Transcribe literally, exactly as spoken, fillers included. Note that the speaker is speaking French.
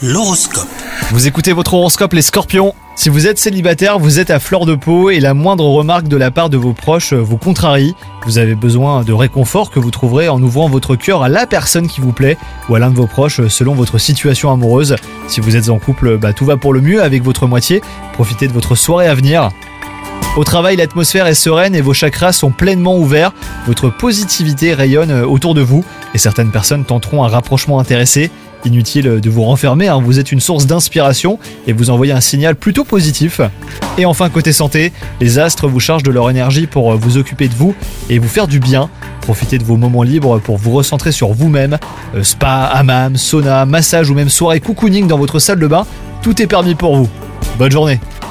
L'horoscope. Vous écoutez votre horoscope les scorpions. Si vous êtes célibataire, vous êtes à fleur de peau et la moindre remarque de la part de vos proches vous contrarie. Vous avez besoin de réconfort que vous trouverez en ouvrant votre cœur à la personne qui vous plaît ou à l'un de vos proches selon votre situation amoureuse. Si vous êtes en couple, bah, tout va pour le mieux avec votre moitié. Profitez de votre soirée à venir. Au travail, l'atmosphère est sereine et vos chakras sont pleinement ouverts. Votre positivité rayonne autour de vous et certaines personnes tenteront un rapprochement intéressé. Inutile de vous renfermer, hein, vous êtes une source d'inspiration et vous envoyez un signal plutôt positif. Et enfin, côté santé, les astres vous chargent de leur énergie pour vous occuper de vous et vous faire du bien. Profitez de vos moments libres pour vous recentrer sur vous-même. Euh, spa, hammam, sauna, massage ou même soirée cocooning dans votre salle de bain, tout est permis pour vous. Bonne journée.